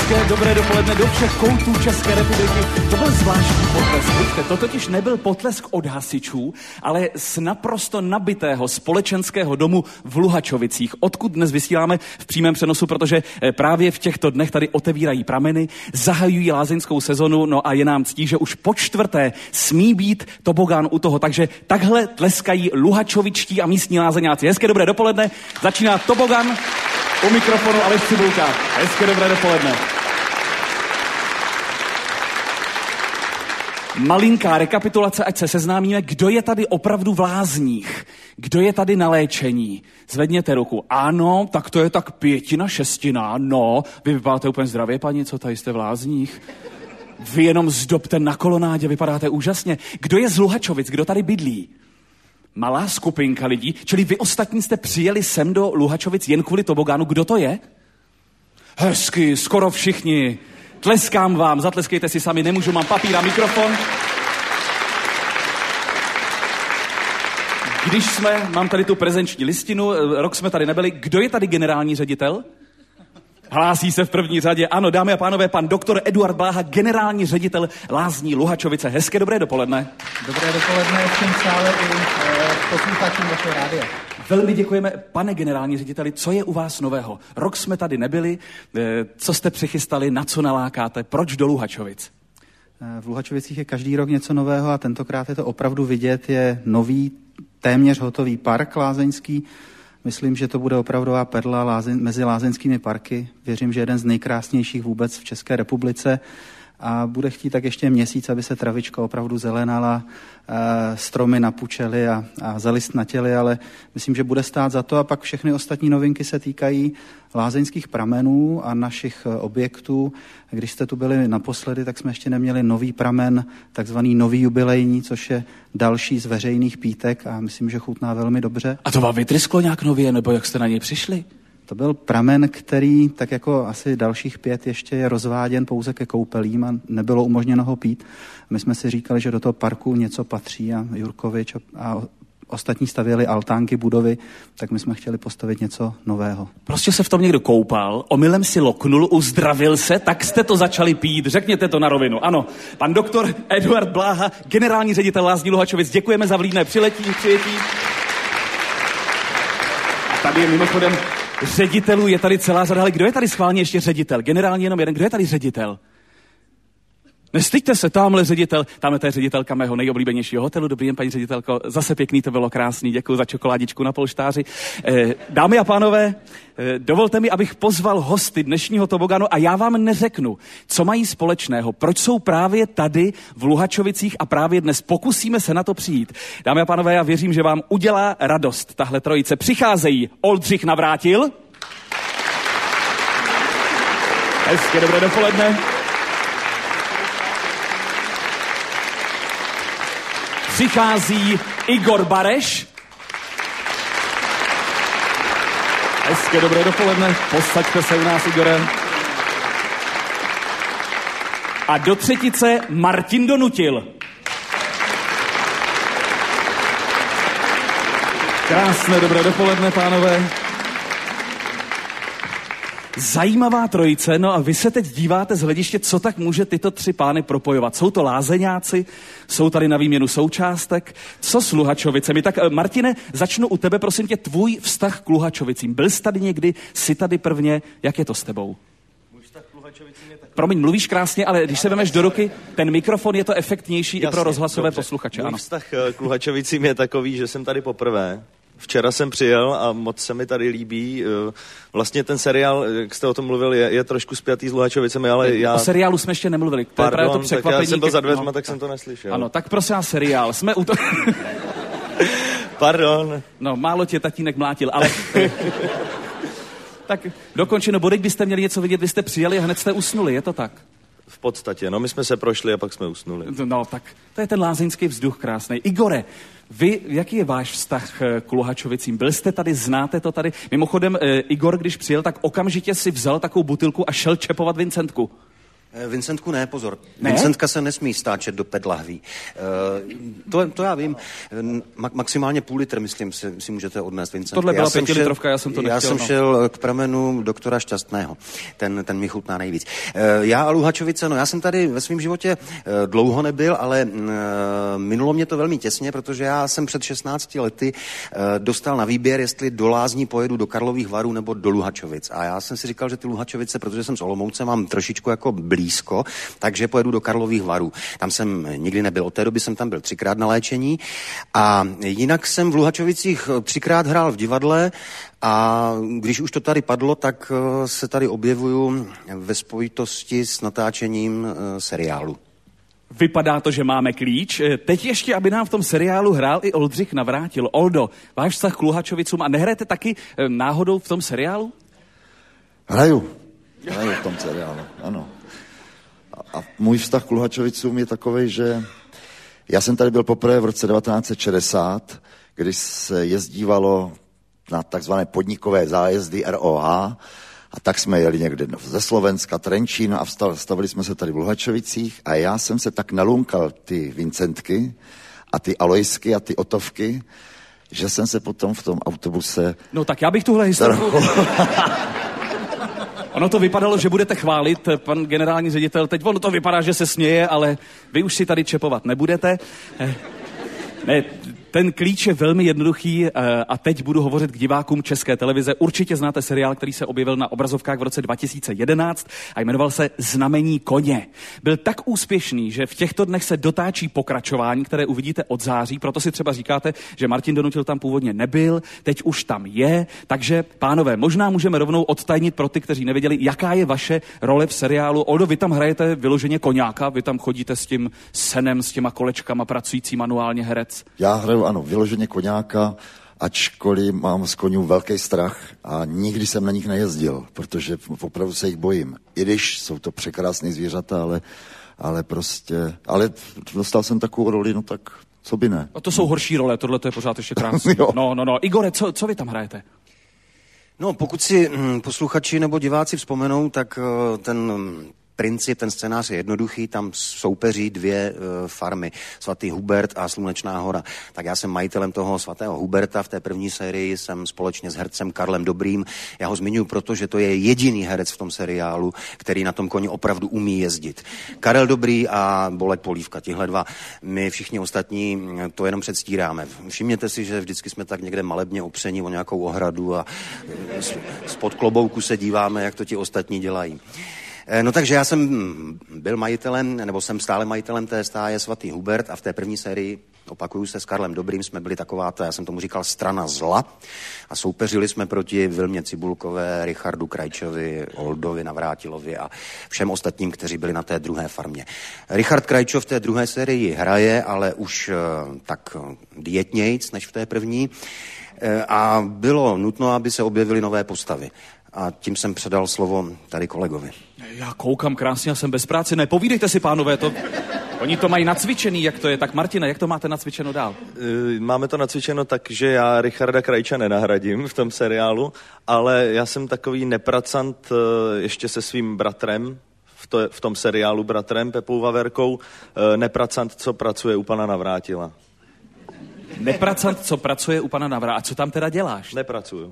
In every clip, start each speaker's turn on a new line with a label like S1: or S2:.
S1: Hezké dobré dopoledne do všech koutů České republiky. To byl zvláštní potlesk. Víte, to totiž nebyl potlesk od hasičů, ale z naprosto nabitého společenského domu v Luhačovicích, odkud dnes vysíláme v přímém přenosu, protože právě v těchto dnech tady otevírají prameny, zahajují lázeňskou sezonu, no a je nám ctí, že už po čtvrté smí být tobogán u toho. Takže takhle tleskají luhačovičtí a místní lázeňáci. Hezké dobré dopoledne, začíná tobogán. U mikrofonu Aleš Cibulka. Hezké dobré dopoledne. Malinká rekapitulace, ať se seznámíme, kdo je tady opravdu v lázních. Kdo je tady na léčení? Zvedněte ruku. Ano, tak to je tak 5/6. No, vy vypadáte úplně zdravě, paní, co tady jste v lázních? Vy jenom zdobte na kolonádě, vypadáte úžasně. Kdo je z Luhačovic? Kdo tady bydlí? Malá skupinka lidí, čili vy ostatní jste přijeli sem do Luhačovic jen kvůli tobogánu. Kdo to je? Hezky, skoro všichni. Tleskám vám, zatleskejte si sami, nemůžu, mám papír a mikrofon. Mám tady tu prezenční listinu, rok jsme tady nebyli. Kdo je tady generální ředitel? Hlásí se v první řadě. Ano, dámy a pánové, pan doktor Eduard Bláha, generální ředitel lázní Luhačovice. Hezké dobré dopoledne.
S2: Dobré dopoledne všem sále i posluchačům vašeho rádia.
S1: Velmi děkujeme, pane generální řediteli. Co je u vás nového? Rok jsme tady nebyli. Co jste přichystali, na co nalákáte? Proč do Luhačovic?
S2: V Luhačovicích je každý rok něco nového a tentokrát je to opravdu vidět. Je nový, téměř hotový park lázeňský. Myslím, že to bude opravdová perla mezi lázeňskými parky. Věřím, že jeden z nejkrásnějších vůbec v České republice. A bude chtít tak ještě měsíc, aby se travička opravdu zelenala, stromy napučely a zalistnatěly, ale myslím, že bude stát za to. A pak všechny ostatní novinky se týkají lázeňských pramenů a našich objektů. Když jste tu byli naposledy, tak jsme ještě neměli nový pramen, takzvaný nový jubilejní, což je další z veřejných pítek a myslím, že chutná velmi dobře.
S1: A to vám vytrysklo nějak nově, nebo jak jste na něj přišli?
S2: To byl pramen, který, tak jako asi dalších 5, ještě je rozváděn pouze ke koupelím a nebylo umožněno ho pít. My jsme si říkali, že do toho parku něco patří a Jurkovič a ostatní stavěli altánky, budovy, tak my jsme chtěli postavit něco nového.
S1: Prostě se v tom někdo koupal, omylem si loknul, uzdravil se, tak jste to začali pít. Řekněte to na rovinu. Ano, pan doktor Eduard Bláha, generální ředitel lázní Luhačovic, děkujeme za vlídné přijetí. A tady je mimochodem ředitelů, je tady celá řada, ale kdo je tady schválně ještě ředitel? Generální jenom jeden, kdo je tady ředitel? Nestyďte se, tamhle ředitel, tamhle to je ředitelka mého nejoblíbenějšího hotelu. Dobrý den, paní ředitelko, zase pěkný, to bylo krásný, děkuji za čokoládičku na polštáři. Dámy a pánové, dovolte mi, abych pozval hosty dnešního toboganu a já vám neřeknu, co mají společného, proč jsou právě tady v Luhačovicích a právě dnes. Pokusíme se na to přijít. Dámy a pánové, já věřím, že vám udělá radost tahle trojice. Přicházejí Oldřich Navrátil. Hezké dobré dopoledne. Přichází Igor Bareš. Hezké dobré dopoledne, posaďte se u nás, Igore. A do třetice Martin Donutil. Krásné dobré dopoledne, pánové. Zajímavá trojice, no a vy se teď díváte z hlediště, co tak může tyto 3 pány propojovat. Jsou to lázeňáci, jsou tady na výměnu součástek. Co s Luhačovicemi? Tak Martine, začnu u tebe, prosím tě, tvůj vztah k Luhačovicím. Byl jsi tady někdy, jsi tady prvně, jak je to s tebou?
S3: Můj vztah k Luhačovicím je takový.
S1: Promiň, mluvíš krásně, ale když se vemeš do ruky, ten mikrofon je to efektnější. Jasně, i pro rozhlasové posluchače.
S3: Můj vztah k Luhačovicím je takový, že jsem tady poprvé. Včera jsem přijel a moc se mi tady líbí. Vlastně ten seriál, jak jste o tom mluvil, je trošku spjatý s Luhačovicemi, ale já...
S1: O seriálu jsme ještě nemluvili. To je právě to překvapení.
S3: Tak já jsem byl za dveřma, tak jsem to neslyšel.
S1: Ano, tak prosím vás, seriál. Jsme u toho...
S3: Pardon.
S1: No, málo tě tatínek mlátil, ale... Tak dokončeno, bodejť byste měli něco vidět, vy jste přijeli a hned jste usnuli, je to tak?
S3: V podstatě, no my jsme se prošli a pak jsme usnuli.
S1: No tak, to je ten lázeňský vzduch krásný. Igore, vy, jaký je váš vztah k Luhačovicím? Byl jste tady, znáte to tady? Mimochodem, Igor, když přijel, tak okamžitě si vzal takovou butilku a šel čepovat Vincentku.
S4: Vincentku ne, pozor.
S1: Ne?
S4: Vincentka se nesmí stáčet do 5 lahví. To já vím. Maximálně půl litr, myslím, si můžete odnést Vincentky.
S1: Tohle byla 5 litrovka, já jsem to nechtěl.
S4: Já jsem šel k pramenu doktora Šťastného. Ten mi chutná nejvíc. Já a Luhačovice, já jsem tady ve svém životě dlouho nebyl, ale minulo mě to velmi těsně, protože já jsem před 16 lety dostal na výběr, jestli do Lázní pojedu do Karlových Varů nebo do Luhačovic. A já jsem si říkal, že ty Luhačovice, protože jsem z Olomouce, mám trošičku jako blízko, takže pojedu do Karlových Varů. Tam jsem nikdy nebyl, od té doby jsem tam byl 3krát na léčení a jinak jsem v Luhačovicích 3krát hrál v divadle a když už to tady padlo, tak se tady objevuju ve spojitosti s natáčením seriálu.
S1: Vypadá to, že máme klíč. Teď ještě, aby nám v tom seriálu hrál i Oldřich Navrátil. Oldo, váš vztah k Luhačovicům a nehrajete taky náhodou v tom seriálu?
S5: Hraju v tom seriálu, ano. A můj vztah k Luhačovicům je takovej, že já jsem tady byl poprvé v roce 1960, když se jezdívalo na takzvané podnikové zájezdy ROH a tak jsme jeli někde ze Slovenska, Trenčín a stavili jsme se tady v Luhačovicích a já jsem se tak nalunkal ty Vincentky a ty Alojsky a ty Otovky, že jsem se potom v tom autobuse...
S1: No tak já bych tuhle historku... Ono to vypadalo, že budete chválit, pan generální ředitel, teď ono to vypadá, že se směje, ale vy už si tady čepovat nebudete. Ne, ten klíč je velmi jednoduchý a teď budu hovořit k divákům České televize. Určitě znáte seriál, který se objevil na obrazovkách v roce 2011 a jmenoval se Znamení koně. Byl tak úspěšný, že v těchto dnech se dotáčí pokračování, které uvidíte od září, proto si třeba říkáte, že Martin Donutil tam původně nebyl, teď už tam je, takže pánové, možná můžeme rovnou odtajnit pro ty, kteří nevěděli, jaká je vaše role v seriálu. Oldo, vy tam hrajete vyloženě koňáka, vy tam chodíte s tím senem, s těma kolečkama, pracující manuálně herec.
S5: Já hraju, ano, vyloženě koňáka, ačkoliv mám z koňů velký strach a nikdy jsem na nich nejezdil, protože opravdu se jich bojím. I když jsou to překrásné zvířata, ale dostal jsem takovou roli, no tak co by ne.
S1: A to jsou horší role, tohle to je pořád ještě krásné. No. Igore, co vy tam hrajete?
S4: No, pokud si posluchači nebo diváci vzpomenou, tak ten princip, ten scénář je jednoduchý, tam soupeří 2 farmy, Svatý Hubert a Slunečná hora. Tak já jsem majitelem toho Svatého Huberta, v té první sérii jsem společně s hercem Karlem Dobrým. Já ho zmiňuji, protože to je jediný herec v tom seriálu, který na tom koni opravdu umí jezdit. Karel Dobrý a Bolek Polívka, tihle 2. My všichni ostatní to jenom předstíráme. Všimněte si, že vždycky jsme tak někde malebně opření o nějakou ohradu a spod klobouku se díváme, jak to ti ostatní dělají. No takže já jsem byl majitelem, nebo jsem stále majitelem té stáje Svatý Hubert a v té první sérii, opakuju se, s Karlem Dobrým jsme byli takováto, já jsem tomu říkal, strana zla a soupeřili jsme proti Vilmě Cibulkové, Richardu Krajčovi, Oldovi Navrátilovi a všem ostatním, kteří byli na té druhé farmě. Richard Krajčov v té druhé sérii hraje, ale už tak dietnějc než v té první a bylo nutno, aby se objevily nové postavy. A tím jsem předal slovo tady kolegovi.
S1: Já koukám krásně a jsem bez práce. Nepovídejte si, pánové, oni to mají nacvičený, jak to je. Tak Martine, jak to máte nacvičeno dál?
S3: Máme to nacvičeno tak, že já Richarda Krajča nenahradím v tom seriálu, ale já jsem takový nepracant ještě se svým bratrem, v tom seriálu bratrem Pepou Vaverkou, nepracant, co pracuje u pana Navrátila.
S1: Nepracant, co pracuje u pana Navrátila. A co tam teda děláš?
S3: Nepracuju.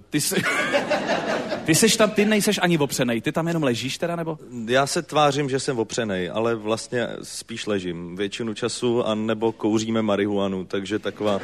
S1: Ty seš tam, ty nejseš ani opřenej, ty tam jenom ležíš teda, nebo?
S3: Já se tvářím, že jsem opřenej, ale vlastně spíš ležím většinu času, a nebo kouříme marihuanu, takže taková...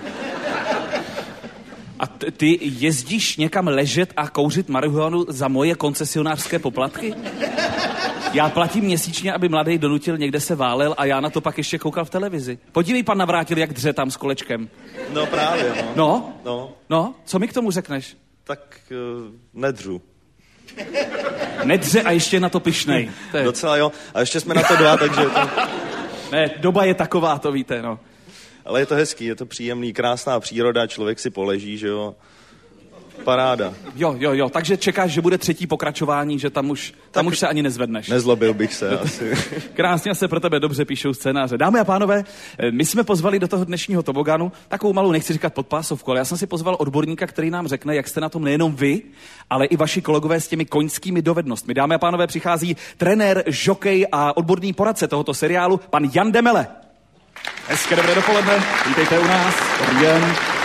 S1: A ty jezdíš někam ležet a kouřit marihuanu za moje koncesionářské poplatky? Já platím měsíčně, aby mladý Donutil někde se válel a já na to pak ještě koukal v televizi. Podívej, pan Navrátil, jak dře tam s kolečkem.
S3: No právě,
S1: no. No, co mi k tomu řekneš?
S3: Tak nedřu.
S1: Nedře a ještě na to pyšnej.
S3: Docela jo. A ještě jsme na to 2, takže...
S1: Ne, doba je taková, to víte, no.
S3: Ale je to hezký, je to příjemný, krásná příroda, člověk si poleží, že jo. Paráda.
S1: Jo, takže čekáš, že bude třetí pokračování, že tam už se ani nezvedneš.
S3: Nezlobil bych se asi.
S1: Krásně se pro tebe dobře píšou scénáře. Dámy a pánové, my jsme pozvali do toho dnešního toboganu takovou malou, nechci říkat podpásovku, ale já jsem si pozval odborníka, který nám řekne, jak jste na tom nejenom vy, ale i vaši kolegové s těmi koňskými dovednostmi. Dámy a pánové, přichází trenér, žokej a odborný poradce tohoto seriálu, pan Jan Demele. Hezké dobré dopoledne, vítejte u nás. Dobrý den.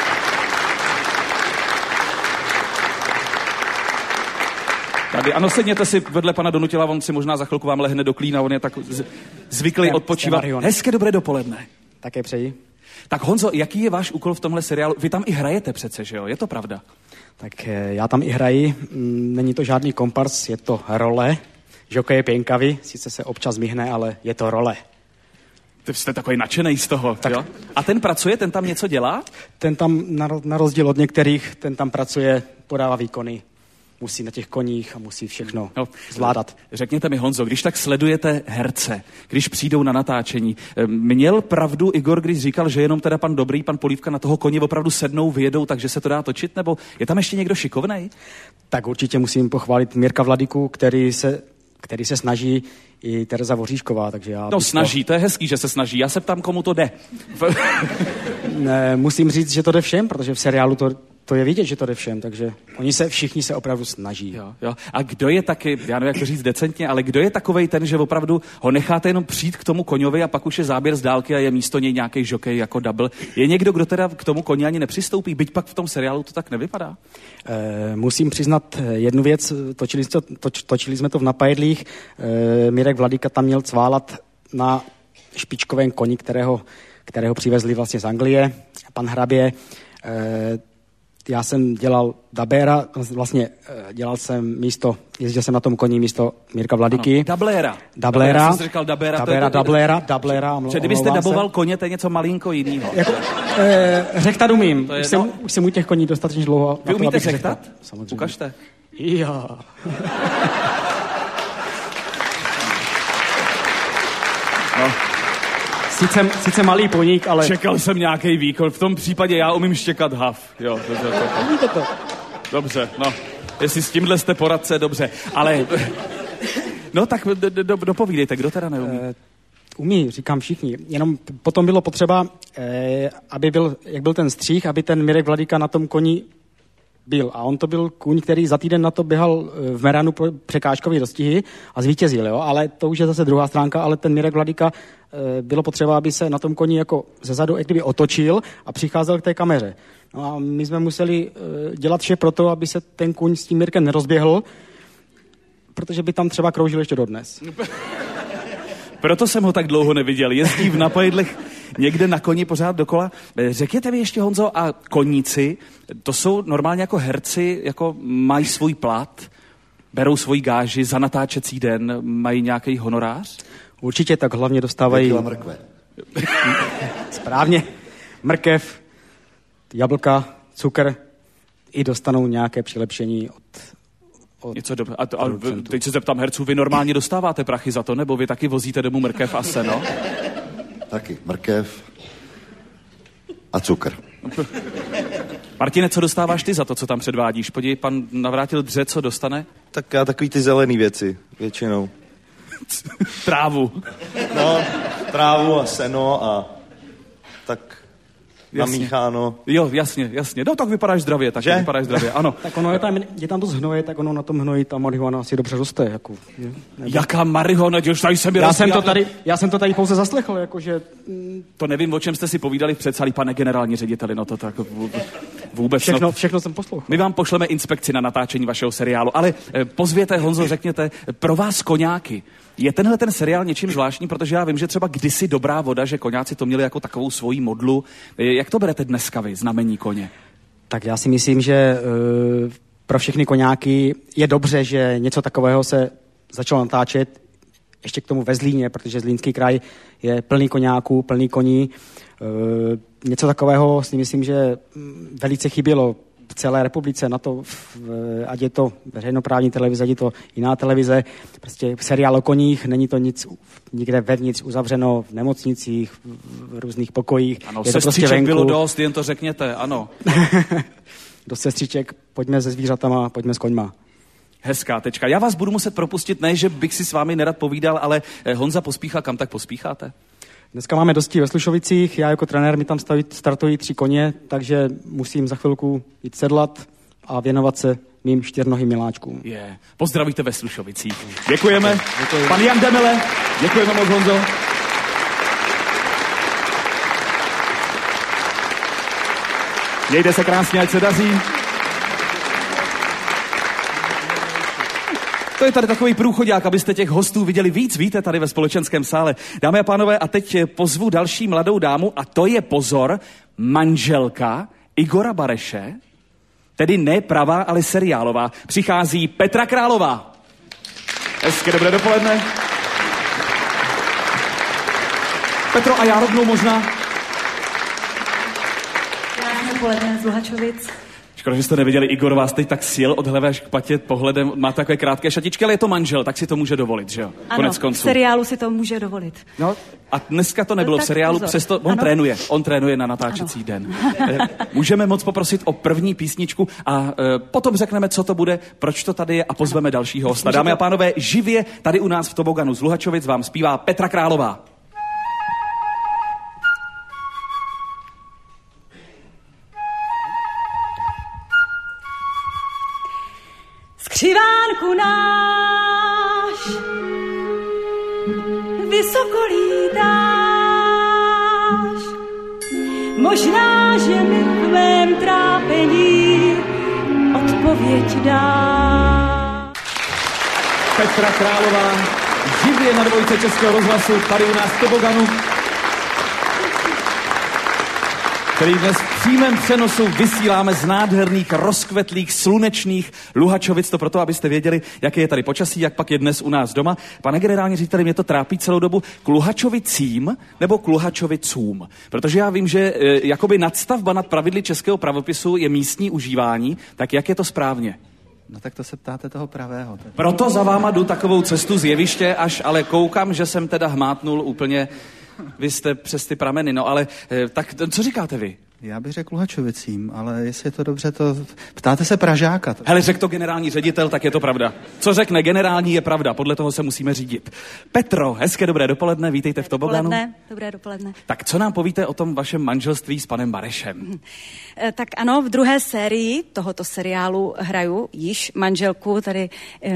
S1: Tady, ano, sedněte si vedle pana Donutila, on si možná za chvilku vám lehne do klína, on je tak zvyklý odpočívat. Hezké dobré dopoledne.
S6: Také přeji.
S1: Tak Honzo, jaký je váš úkol v tomhle seriálu? Vy tam i hrajete přece, že jo? Je to pravda?
S6: Tak já tam i hraji, není to žádný kompars, je to role. Žokej je pěnkavý, sice se občas myhne, ale je to role.
S1: Ty jste takový nadšenej z toho, tak, jo? A ten pracuje, ten tam něco dělá?
S6: Ten tam, na rozdíl od některých, ten tam pracuje, podává výkony. Musí na těch koních a musí všechno zvládat.
S1: Řekněte mi, Honzo, když tak sledujete herce, když přijdou na natáčení, měl pravdu Igor, když říkal, že jenom teda pan Dobrý, pan Polívka na toho koně opravdu sednou, vyjedou, takže se to dá točit, nebo je tam ještě někdo šikovnej?
S6: Tak určitě musím pochválit Mirka Vladyku, který se snaží, i Tereza Voříšková, takže já...
S1: No snaží, to je hezký, že se snaží, já se ptám, komu to jde.
S6: Musím říct, že to jde všem, protože v seriálu to je vidět, že to jde všem, takže všichni se opravdu snaží.
S1: Jo. A kdo je taky, já nevím, jak to říct decentně, ale kdo je takovej ten, že opravdu ho necháte jenom přijít k tomu koňovi a pak už je záběr z dálky a je místo něj nějaký žokej jako double. Je někdo, kdo teda k tomu koni ani nepřistoupí, byť pak v tom seriálu to tak nevypadá?
S6: Musím přiznat jednu věc, točili jsme to v Napajedlích, Mirek Vladyka tam měl cválat na špičkovém koni, kterého přivezli vlastně z Anglie, pan Hrabě. Já jsem dělal dabéra, vlastně jezdil jsem na tom koni místo Mirka Vladyky.
S1: Dabléra. Jsem říkal
S6: dabléra.
S1: Kdybyste daboval koně, to je něco malinko jinýho.
S6: Řechtat umím. Už jsem u těch koní dostatečně dlouho.
S1: Vy umíte řechtat?
S6: Samozřejmě.
S1: Ukažte.
S6: Jo.
S1: No.
S6: Sice malý poník, ale...
S1: Čekal jsem nějaký výkon. V tom případě já umím štěkat hav. Jo,
S6: umíte to.
S1: Dobře, no. Jestli s tímhle jste poradce, dobře. Ale... No tak dopovídejte, kdo teda neumí?
S6: Umí, říkám všichni. Jenom potom bylo potřeba, jak byl ten střih, aby ten Mirek Vladyka na tom koni byl. A on to byl kůň, který za týden na to běhal v Meranu po překážkové dostihy a zvítězil, jo. Ale to už je zase druhá stránka, ale ten Mirek Vladyka bylo potřeba, aby se na tom koni jako zezadu jak kdyby otočil a přicházel k té kameře. No a my jsme museli dělat vše pro to, aby se ten kůň s tím Mirkem nerozběhl, protože by tam třeba kroužil ještě dodnes.
S1: Proto jsem ho tak dlouho neviděl. Jezdí v Napajedlech někde na koni pořád dokola. Řekněte mi ještě, Honzo, a koníci, to jsou normálně jako herci, jako mají svůj plat, berou svoji gáži za natáčecí den, mají nějaký honorář?
S6: Určitě, tak hlavně dostávají...
S5: mrkve.
S6: Správně. Mrkev, jablka, cukr i dostanou nějaké přilepšení od
S1: něco dobré. A teď se zeptám herců, vy normálně dostáváte prachy za to, nebo vy taky vozíte domů mrkev a seno?
S5: Taky mrkev a cukr.
S1: Martine, co dostáváš ty za to, co tam předvádíš? Podívej, pan Navrátil dře, co dostane?
S3: Tak já takový ty zelený věci, většinou.
S1: Trávu.
S3: No, trávu a seno a tak namícháno.
S1: Jo, jasně. No tak vypadáš zdravě, ano.
S6: Tak ono je tam to zhnoje, tak ono na tom hnoji ta marihuana asi dobře roste. Jako,
S1: jaká marihuana? Tady se mi
S6: já jsem to tady pouze zaslechl, jakože...
S1: To nevím, o čem jste si povídali v předsálí, pane generální řediteli, no to tak vůbec...
S6: Všechno jsem poslouchal.
S1: My vám pošleme inspekci na natáčení vašeho seriálu, ale pozvěte, Honzo, řekněte, pro vás koňáky, je tenhle ten seriál něčím zvláštní, protože já vím, že třeba kdysi Dobrá voda, že koňáci to měli jako takovou svoji modlu. Jak to berete dneska vy, znamení koně?
S6: Tak já si myslím, že pro všechny koňáky je dobře, že něco takového se začalo natáčet ještě k tomu ve Zlíně, protože Zlínský kraj je plný koňáků, plný koní. Něco takového si myslím, že velice chybělo v celé republice na to, ať je to veřejnoprávní televize, ať je to jiná televize, prostě seriál o koních, není to nic nikde vevnitř uzavřeno v nemocnicích, v různých pokojích.
S1: Ano, je to prostě venku. Bylo dost, jen to řekněte, ano.
S6: do sestřiček, pojďme se zvířatama, pojďme s koňma.
S1: Hezká tečka. Já vás budu muset propustit, ne, že bych si s vámi nerad povídal, ale Honza pospíchá, kam tak pospícháte?
S6: Dneska máme dosti ve Slušovicích, já jako trenér mi tam startují 3 koně, takže musím za chvilku jít sedlat a věnovat se mým 4nohým miláčkům.
S1: Pozdravíte ve Slušovicích. Děkujeme. Děkuji. Pan Jan Demele, děkujeme moc, Honzo. Mějte se krásně, ať se daří. To je tady takový průchodák, abyste těch hostů viděli víc, víte, tady ve společenském sále. Dámy a pánové, a teď pozvu další mladou dámu, a to je, pozor, manželka Igora Bareše, tedy ne pravá, ale seriálová. Přichází Petra Králová. Hezké dobré dopoledne. Petro, a já rovnou možná...
S7: Krásné dopoledne z Luhačovic.
S1: Škoda, že jste neviděli, Igor vás teď tak sjel od hleve až k patě pohledem, má takové krátké šatičky, ale je to manžel, tak si to může dovolit, že jo?
S7: Ano,
S1: konec konců.
S7: V seriálu si to může dovolit.
S1: No, a dneska to nebylo v seriálu, pozor. Přesto on trénuje na natáčecí den. Můžeme moc poprosit o první písničku a potom řekneme, co to bude, proč to tady je a pozveme dalšího hosta. Dámy a pánové, živě tady u nás v toboganu z Luhačovic vám zpívá Petra Králová.
S7: Skřivánku náš vysoko lítáš, možná, že mi v mém trápení odpověď dá.
S1: Petra Králová, živě na dvojce Českého rozhlasu, tady u nás v toboganu, který dnes v přímém přenosu vysíláme z nádherných, rozkvetlých, slunečných Luhačovic. To proto, abyste věděli, jaké je tady počasí, jak pak je dnes u nás doma. Pane generální řediteli, mě to trápí celou dobu, k Luhačovicím nebo k Luhačovicům? Protože já vím, že jakoby nadstavba nad pravidly českého pravopisu je místní užívání, tak jak je to správně?
S2: No tak to se ptáte toho pravého.
S1: Proto za váma jdu takovou cestu z jeviště, až ale koukám, že jsem teda hmátnul úplně... Vy jste přes ty prameny, no ale tak co říkáte vy?
S2: Já bych řekl Luhačovicím, ale jestli je to dobře, to ptáte se Pražáka.
S1: Hele, řekl to generální ředitel, tak je to pravda. Co řekne generální, je pravda, podle toho se musíme řídit. Petro, hezké dobré dopoledne, vítejte v toboganu.
S7: Dobré dopoledne.
S1: Tak co nám povíte o tom vašem manželství s panem Barešem?
S7: Tak ano, v druhé sérii tohoto seriálu hraju již manželku, tady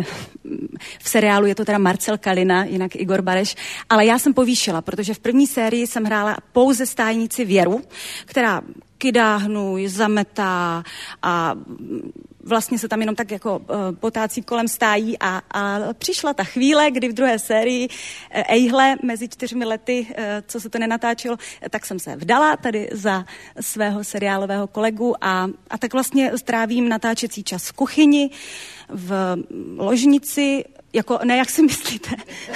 S7: v seriálu je to teda Marcel Kalina, jinak Igor Bareš, ale já jsem povýšila, protože v první sérii jsem hrála pouze stájnici Věru, která kydá hnůj, zametá a vlastně se tam jenom tak jako potácí kolem stájí a přišla ta chvíle, kdy v druhé sérii ejhle mezi 4 lety, co se to nenatáčelo, tak jsem se vdala tady za svého seriálového kolegu a tak vlastně strávím natáčecí čas v kuchyni, v ložnici, jako ne, jak si myslíte?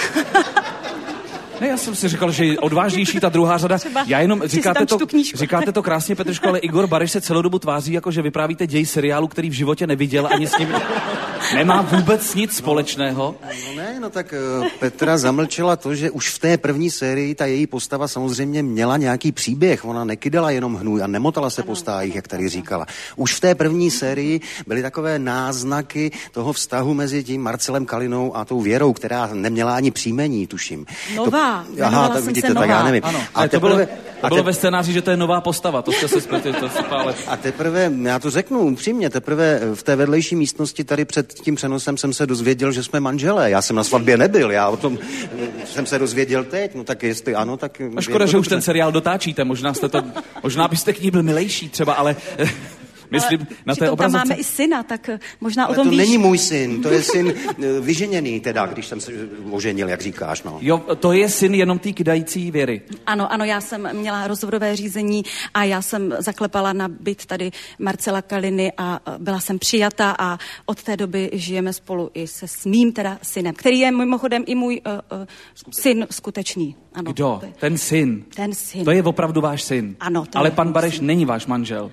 S1: Ne, já jsem si říkal, že je odvážnější ta druhá řada. Já jenom říkáte to krásně, Petruško, ale Igor Bareš se celou dobu tváří, jako že vyprávíte děj seriálu, který v životě neviděl, ani s ním nemá vůbec nic společného.
S4: No tak Petra zamlčela to, že už v té první sérii ta její postava samozřejmě měla nějaký příběh. Ona nekydala jenom hnůj a nemotala se po stájích, jak tady říkala. Už v té první sérii byly takové náznaky toho vztahu mezi tím Marcelem Kalinou a tou Věrou, která neměla ani příjmení, tuším. Aha, tak vidíte, tak já nevím.
S1: Ano, to bylo ve scénáři, že to je nová postava, to jste se spletli, to ale...
S4: A teprve, já to řeknu upřímně, teprve v té vedlejší místnosti tady před tím přenosem jsem se dozvěděl, že jsme manželé. Já jsem na svatbě nebyl, já o tom jsem se dozvěděl teď, no tak jestli ano, tak...
S1: A škoda, že už ten seriál dotáčíte, možná byste k ní byl milejší třeba, ale... Myslím, na té obrazovce...
S7: Tam máme i syna, tak možná
S4: ale
S7: o tom víš.
S4: To není můj syn, to je syn vyženěný teda, když jsem se oženil, jak říkáš, no.
S1: Jo, to je syn jenom té kydající Věry.
S7: Ano, já jsem měla rozvodové řízení a já jsem zaklepala na byt tady Marcela Kaliny a byla jsem přijata a od té doby žijeme spolu i se mým teda synem, který je mimochodem i můj syn skutečný. Ano,
S1: kdo? Ten syn?
S7: Ten syn.
S1: To je opravdu váš syn?
S7: Ano.
S1: Ale pan Bareš není váš manžel?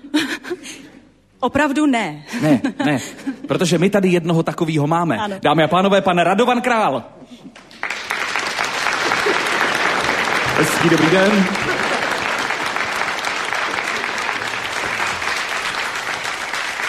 S7: Opravdu ne.
S1: Ne, protože my tady jednoho takovýho máme. Ano. Dámy a pánové, pan Radovan Král. Hezký dobrý den.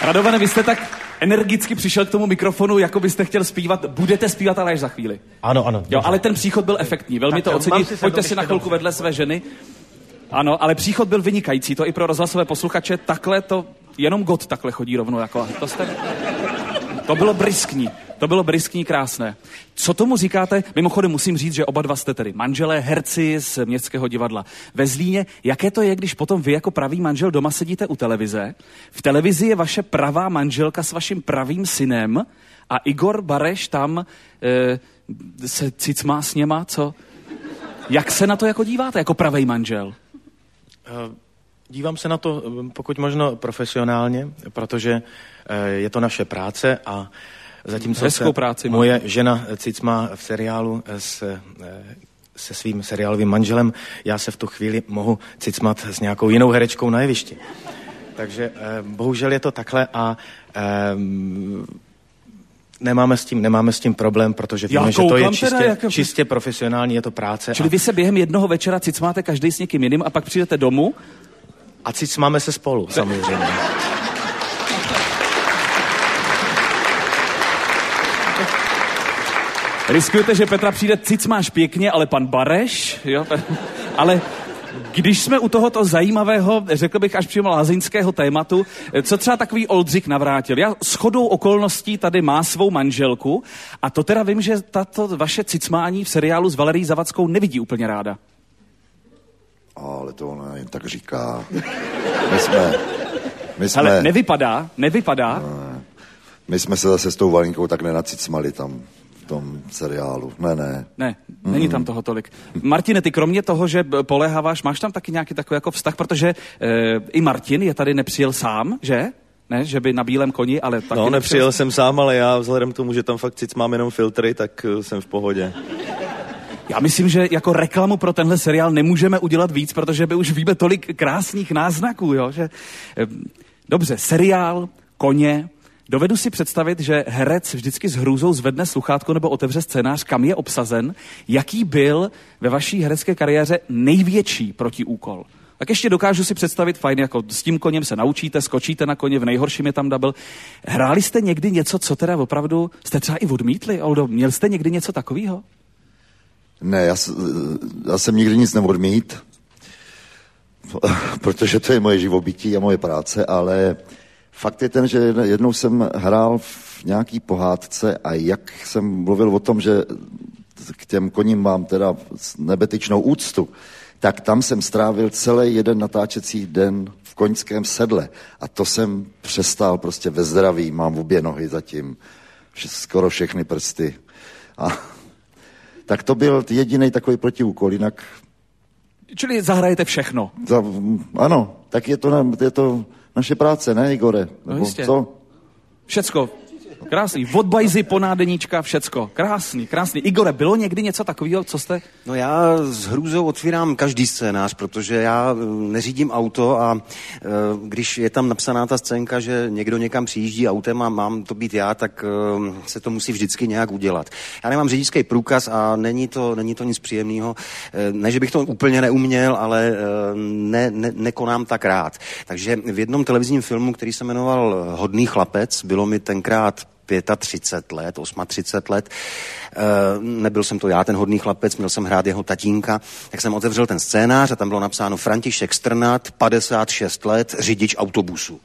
S1: Radovane, vy jste tak energicky přišel k tomu mikrofonu, jako byste chtěl zpívat. Budete zpívat, ale až za chvíli.
S8: Ano.
S1: Jo, ale ten příchod byl efektní, velmi to ocení. Pojďte si na chvilku vedle své ženy. Ano, ale příchod byl vynikající, to i pro rozhlasové posluchače. Takhle to, jenom God takhle chodí rovnou. Jako, to bylo briskní, krásné. Co tomu říkáte? Mimochodem musím říct, že oba dva jste tedy manželé, herci z Městského divadla ve Zlíně. Jaké to je, když potom vy jako pravý manžel doma sedíte u televize? V televizi je vaše pravá manželka s vaším pravým synem a Igor Bareš tam se cicmá s něma, co? Jak se na to jako díváte, jako pravý manžel?
S8: Dívám se na to pokud možno profesionálně, protože je to naše práce a zatímco moje žena cicmá v seriálu se svým seriálovým manželem, já se v tu chvíli mohu cicmat s nějakou jinou herečkou na jevišti. Takže bohužel je to takhle a nemáme s tím problém, protože víme, že to je čistě profesionální, je to práce.
S1: Čili vy se během jednoho večera cicmáte každý s někým jiným a pak přijdete domů?
S8: A cicmáme se spolu, samozřejmě.
S1: Riskujete, že Petra přijde, cicmáš pěkně, ale pan Bareš, jo? Ale když jsme u tohoto zajímavého, řekl bych až přímo lázeňského tématu, co třeba takový Oldřich Navrátil? Já shodou okolností tady má svou manželku a to teda vím, že tato vaše cicmání v seriálu s Valerií Zavackou nevidí úplně ráda.
S5: Ale to ona jen tak říká. My jsme...
S1: Ale nevypadá.
S5: My jsme se zase s tou Valinkou tak nenacicmali tam v tom seriálu. Ne.
S1: Není tam toho tolik. Martine, ty kromě toho, že poléháváš, máš tam taky nějaký takový jako vztah, protože i Martin je tady nepřijel sám, že? Ne, že by na bílém koni, ale taky
S3: No, nepřijel jsem sám, ale já vzhledem k tomu, že tam fakt mám jenom filtry, tak jsem v pohodě.
S1: Já myslím, že jako reklamu pro tenhle seriál nemůžeme udělat víc, protože by už víme tolik krásných náznaků, jo, že... Dobře, seriál, koně. Dovedu si představit, že herec vždycky s hrůzou zvedne sluchátko nebo otevře scénář, kam je obsazen. Jaký byl ve vaší herecké kariéře největší protiúkol? Tak ještě dokážu si představit, fajn, jako s tím koněm se naučíte, skočíte na koně, v nejhorším je tam double. Hráli jste někdy něco, co teda opravdu jste třeba i odmítli, Oldo? Měl jste někdy něco takového?
S5: Ne, já jsem nikdy nic neodmít, protože to je moje živobytí a moje práce, ale fakt je ten, že jednou jsem hrál v nějaký pohádce a jak jsem mluvil o tom, že k těm koním mám teda nebetyčnou úctu, tak tam jsem strávil celý jeden natáčecí den v koňském sedle a to jsem přestal prostě ve zdraví, mám obě nohy zatím, skoro všechny prsty. A tak to byl jediný takový protiúkol, jinak...
S1: Čili zahrajete všechno.
S5: Ano, tak je to naše práce, ne, Igore?
S1: No jistě.
S5: Co?
S1: Všecko. Krásný. Od bajzy po nádeníčka, všecko. Krásný. Igore, bylo někdy něco takového, co jste...
S4: No já s hrůzou otvírám každý scénář, protože já neřídím auto a když je tam napsaná ta scénka, že někdo někam přijíždí autem a mám to být já, tak se to musí vždycky nějak udělat. Já nemám řidičský průkaz a není to nic příjemného. Ne, že bych to úplně neuměl, ale nekonám tak rád. Takže v jednom televizním filmu, který se jmenoval Hodný chlapec, bylo mi tenkrát 35 let, 38 let. Nebyl jsem to já, ten hodný chlapec, měl jsem hrát jeho tatínka, tak jsem otevřel ten scénář a tam bylo napsáno František Strnad, 56 let, řidič autobusu.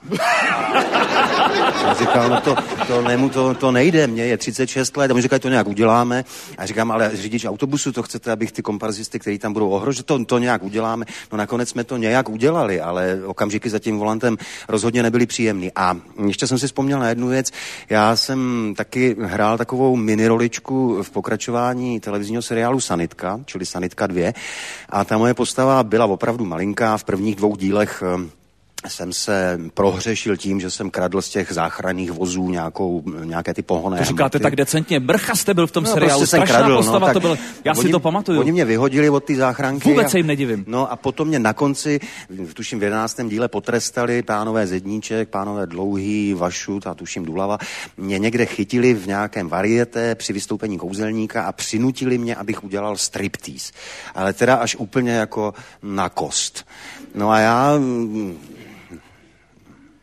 S4: Jsem říkal, no to nejde, mně je 36 let, a mi říkají, to nějak uděláme. A říkám, ale řidič autobusu, to chcete, abych ty komparzisty, kteří tam budou ohrožit, to nějak uděláme. No nakonec jsme to nějak udělali, ale okamžiky za tím volantem rozhodně nebyly příjemný. A ještě jsem si vzpomněl na jednu věc, já jsem taky hrál takovou miniroličku v pokračování televizního seriálu Sanitka, čili Sanitka 2. A ta moje postava byla opravdu malinká. V prvních 2 dílech jsem se prohřešil tím, že jsem kradl z těch záchranných vozů nějaké ty pohonné
S1: hmoty. To říkáte tak decentně. Brcha jste byl v tom seriálu.
S4: Prostě
S1: strašná
S4: kradl,
S1: postava to byl. Já si to pamatuju.
S4: Oni mě vyhodili od té záchranky.
S1: Vůbec se jim nedivím.
S4: No a potom mě na konci, tuším v 11. díle potrestali pánové Zedníček, pánové Dlouhý, Vašut a tuším Dulava. Mě někde chytili v nějakém varieté při vystoupení kouzelníka a přinutili mě, abych udělal striptease. Ale teda až úplně jako na kost. No a já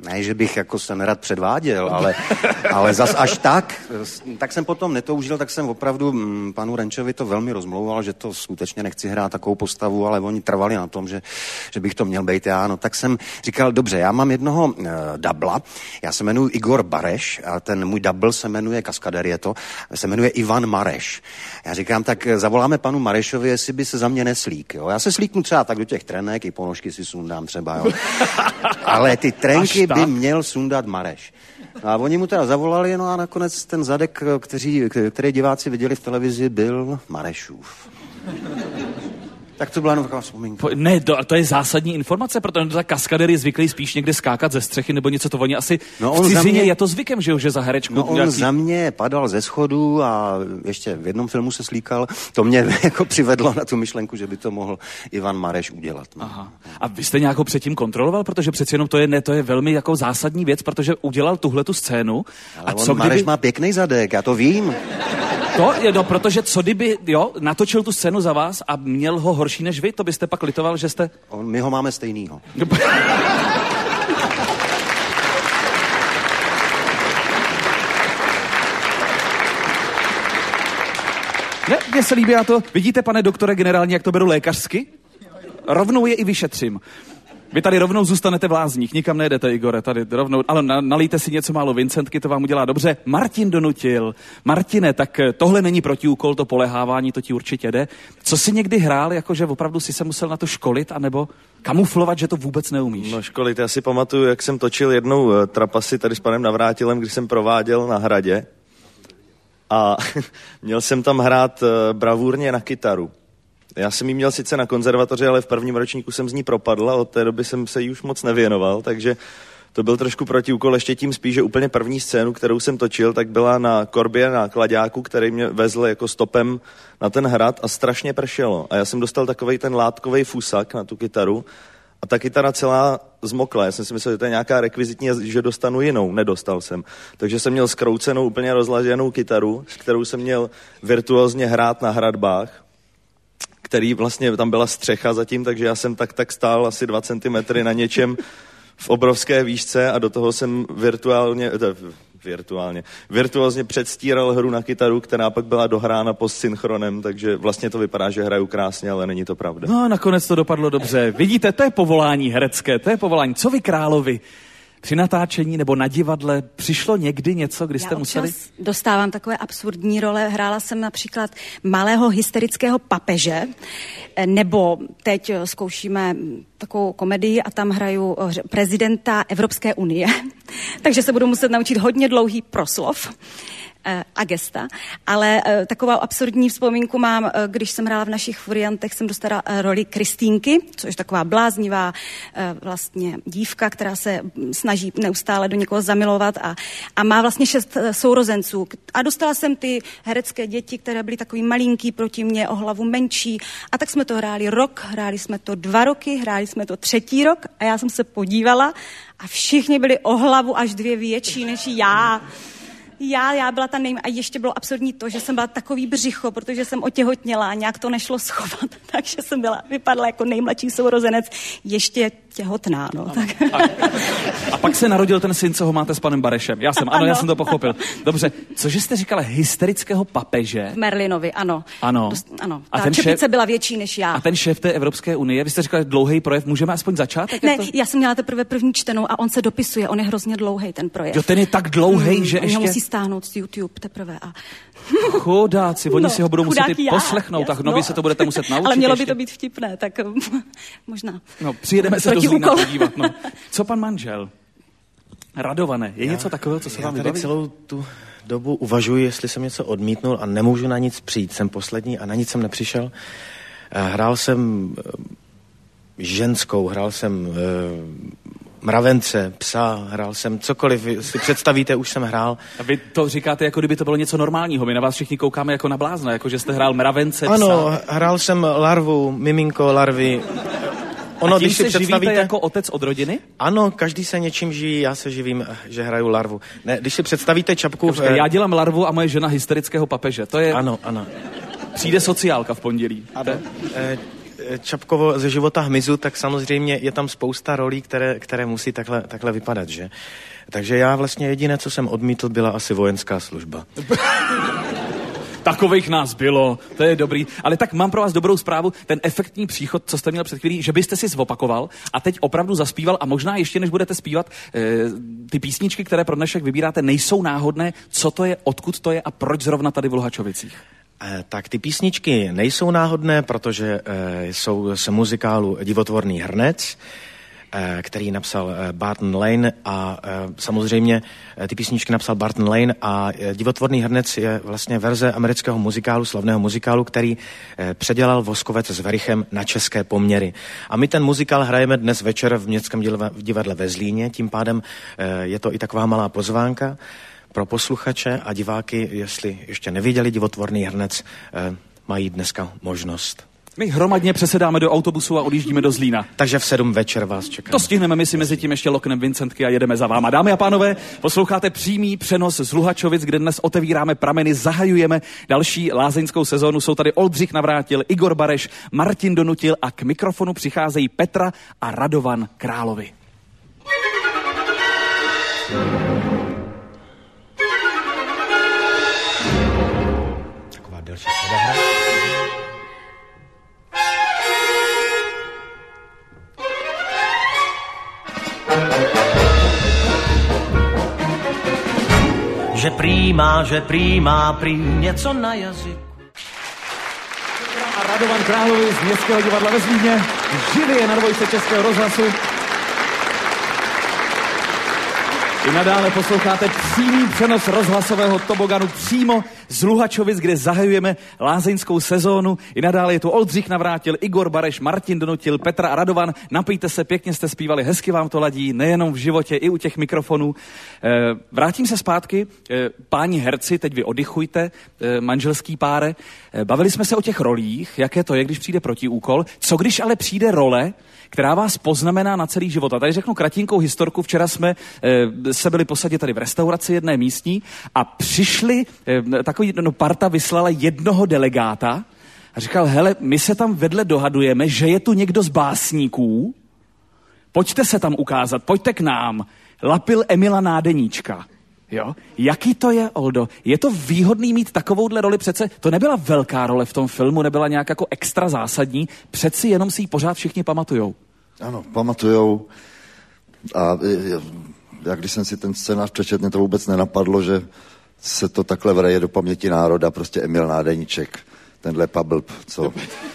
S4: Ne, že bych jako se nerad předváděl, ale zas až tak jsem potom netoužil, tak jsem opravdu panu Renčovi to velmi rozmlouval, že to skutečně nechci hrát takovou postavu, ale oni trvali na tom, že bych to měl být já. No tak jsem říkal, dobře, já mám jednoho dubla, já se jmenuji Igor Bareš a ten můj double se jmenuje, kaskader je to, se jmenuje Ivan Mareš. Já říkám, tak zavoláme panu Marešovi, jestli by se za mě neslík, jo. Já se slíknu třeba tak do těch trenek, i ponožky si sundám třeba, jo. Ale ty trenky by měl sundat Mareš. No a oni mu teda zavolali, no a nakonec ten zadek, který diváci viděli v televizi, byl Marešův. Tak to byla jenom taková vzpomínka.
S1: Ne, to je zásadní informace, protože ta kaskader je zvyklý spíš někde skákat ze střechy nebo něco, to oni asi v cizině je to zvykem, že za herečku.
S4: No on za mě padal ze schodu a ještě v jednom filmu se slíkal. To mě jako přivedlo na tu myšlenku, že by to mohl Ivan Mareš udělat. No.
S1: Aha. A vy jste nějak ho předtím kontroloval, protože přeci jenom to je velmi jako zásadní věc, protože udělal tuhletu scénu.
S4: Ale Mareš má pěkný zadek, já to vím.
S1: To je, no, protože co kdyby, natočil tu scénu za vás a měl ho horší než vy, to byste pak litoval, že jste...
S4: My ho máme stejnýho.
S1: Ne, mně se líbí, vidíte, pane doktore, generálně, jak to beru lékařsky? Rovnou je i vyšetřím. Vy tady rovnou zůstanete v Lázních, nikam nejdete, Igore, tady rovnou, ale nalíte si něco málo Vincentky, to vám udělá dobře. Martin donutil. Martine, tak tohle není protiúkol, to polehávání, to ti určitě jde. Co jsi někdy hrál, jakože opravdu si se musel na to školit, anebo kamuflovat, že to vůbec neumíš?
S3: No školit, já si pamatuju, jak jsem točil jednou trapasy tady s panem Navrátilem, když jsem prováděl na Hradě a měl jsem tam hrát bravurně na kytaru. Já jsem jí měl sice na konzervatoři, ale v prvním ročníku jsem z ní propadl a od té doby jsem se jí už moc nevěnoval, takže to byl trošku protiúkol, ještě tím spíš, že úplně první scénu, kterou jsem točil, tak byla na korbě na klaďáku, který mě vezl jako stopem na ten hrad a strašně pršelo. A já jsem dostal takovej ten látkovej fusak na tu kytaru a ta kytara celá zmokla. Já jsem si myslel, že to je nějaká rekvizitní, že dostanu jinou. Nedostal jsem. Takže jsem měl zkroucenou, úplně rozlaženou kytaru, s kterou jsem měl virtuózně hrát na hradbách, který vlastně tam byla střecha zatím, takže já jsem tak stál asi 2 centimetry na něčem v obrovské výšce a do toho jsem virtuózně předstíral hru na kytaru, která pak byla dohrána postsynchronem, takže vlastně to vypadá, že hraju krásně, ale není to pravda.
S1: No, nakonec to dopadlo dobře. Vidíte, to je povolání herecké, to je povolání. Co vy, královi? Při natáčení nebo na divadle přišlo někdy něco, kdy jste museli?
S7: Dostávám takové absurdní role. Hrála jsem například malého hysterického papeže, nebo teď zkoušíme takovou komedii a tam hraju prezidenta Evropské unie. Takže se budu muset naučit hodně dlouhý proslov a gesta, ale takovou absurdní vzpomínku mám, když jsem hrála v Našich furiantech, jsem dostala roli Kristýnky, což je taková bláznivá vlastně dívka, která se snaží neustále do někoho zamilovat a má vlastně 6 sourozenců. A dostala jsem ty herecké děti, které byly takový malinký proti mně, o hlavu menší. A tak jsme to hráli rok, hráli jsme to 2 roky, hráli jsme to 3. rok a já jsem se podívala a všichni byli o hlavu až 2 větší než já. Já byla ta a ještě bylo absurdní to, že jsem byla takový břicho, protože jsem otěhotněla a nějak to nešlo schovat, takže jsem vypadla jako nejmladší sourozenec, ještě těhotná, no.
S1: A pak se narodil ten syn, co ho máte s panem Barešem. Já jsem to pochopil. Dobře, cože jste říkala, hysterického papeže?
S7: V Merlinovi, ano.
S1: Ano.
S7: A ta čepice byla větší než já.
S1: A ten šéf té Evropské unie, vy jste říkali dlouhý projev, můžeme aspoň začát?
S7: Ne, já jsem měla teprve první čtenou a on se dopisuje, on je hrozně dlouhý ten projev.
S1: Jo, ten je tak dlouhý, že ještě...
S7: musí stáhnout z YouTube teprve a...
S1: Chudáci, oni si ho budou muset poslechnout, tak vy se to budete muset naučit.
S7: Ale mělo by to být vtipné, tak možná.
S1: No, přijedeme se do Zlína podívat, no. Co pan manžel? Radované, je něco takového, co se vám vybaví?
S8: Celou tu dobu uvažuji, jestli jsem něco odmítnul a nemůžu na nic přijít. Jsem poslední a na nic jsem nepřišel. Hrál jsem ženskou, hrál jsem mravence, psa, hrál jsem cokoliv, si představíte, už jsem hrál.
S1: A vy to říkáte, jako kdyby to bylo něco normálního. My na vás všichni koukáme jako na blázna, jako že jste hrál mravence, psa.
S8: Ano, hrál jsem larvu, miminko, larvy.
S1: Ono, když si živíte jako otec od rodiny?
S8: Ano, každý se něčím živí, já se živím, že hraju larvu. Ne, když si představíte čapku...
S1: Já dělám larvu a moje žena hysterického papeže, to je...
S8: Ano.
S1: Přijde sociálka v pondělí.
S8: Ano. Čapkovo ze života hmyzu, tak samozřejmě je tam spousta rolí, které musí takhle vypadat, že? Takže já vlastně jediné, co jsem odmítl, byla asi vojenská služba.
S1: Takových nás bylo, to je dobrý. Ale tak mám pro vás dobrou zprávu, ten efektní příchod, co jste měl před chvílí, že byste si zopakoval a teď opravdu zaspíval a možná ještě než budete zpívat, ty písničky, které pro dnešek vybíráte, nejsou náhodné. Co to je, odkud to je a proč zrovna tady v Luhačovicích?
S8: Tak ty písničky nejsou náhodné, protože jsou z muzikálu Divotvorný hrnec, který napsal Barton Lane a samozřejmě ty písničky napsal Barton Lane a Divotvorný hrnec je vlastně verze amerického muzikálu, slavného muzikálu, který předělal Voskovec s Verichem na české poměry. A my ten muzikál hrajeme dnes večer v Městském divadle ve Zlíně, tím pádem je to i taková malá pozvánka pro posluchače a diváky, jestli ještě neviděli Divotvorný hrnec, mají dneska možnost.
S1: My hromadně přesedáme do autobusu a odjíždíme do Zlína.
S8: Takže v 7 večer vás čekáme.
S1: To stihneme, my si mezi tím ještě loknem Vincentky a jedeme za váma. Dámy a pánové, posloucháte přímý přenos z Luhačovic, kde dnes otevíráme prameny, zahajujeme další lázeňskou sezónu. Jsou tady Oldřich Navrátil, Igor Bareš, Martin Donutil a k mikrofonu přicházejí Petra a Radovan Královi.
S8: Taková delší předehra.
S9: Že prý něco na jazyku.
S1: A Radovan Královi z Městského divadla ve Zlíně živě na dvojce Českého rozhlasu. I nadále posloucháte přímý přenos rozhlasového toboganu přímo z Luhačovic, kde zahajujeme lázeňskou sezónu. I nadále je tu Oldřich Navrátil, Igor Bareš, Martin Donutil, Petra a Radovan. Napijte se, pěkně jste zpívali, hezky vám to ladí, nejenom v životě, i u těch mikrofonů. Vrátím se zpátky. Páni herci, teď vy oddychujte, manželský páre. Bavili jsme se o těch rolích, jaké to je, když přijde protiúkol. Co když ale přijde role, která vás poznamená na celý život. A tady řeknu kratinkou historku. Včera jsme se byli posadit tady v restauraci jedné místní a přišli, parta vyslala jednoho delegáta a říkal, hele, my se tam vedle dohadujeme, že je tu někdo z básníků, pojďte se tam ukázat, pojďte k nám. Lapil Emila Nádeníčka. Jo? Jaký to je, Oldo? Je to výhodný mít takovouhle roli? Přece to nebyla velká role v tom filmu, nebyla nějak jako extra zásadní, přeci jenom si ji pořád všichni pamatujou.
S5: Ano, pamatujou. A jak když jsem si ten scénář přečetl, mě to vůbec nenapadlo, že se to takhle vraje do paměti národa, prostě Emil Nádeníček, tenhle pablb, co